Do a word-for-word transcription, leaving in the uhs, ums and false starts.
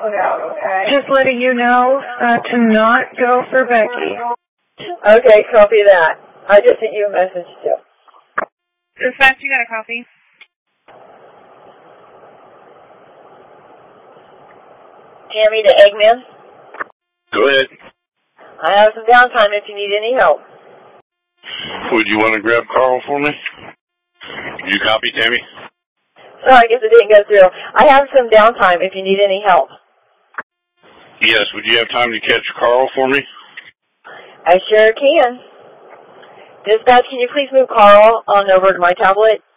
Okay. Just letting you know uh, to not go for Becky. Okay, copy that. I just sent you a message too. Dispatch, you got a copy? Tammy to Eggman. Go ahead. I have some downtime if you need any help. Would you want to grab Carl for me? You copy, Tammy? Sorry, I guess it didn't go through. I have some downtime if you need any help. Yes, would you have time to catch Carl for me? I sure can. Dispatch, can you please move Carl on over to my tablet?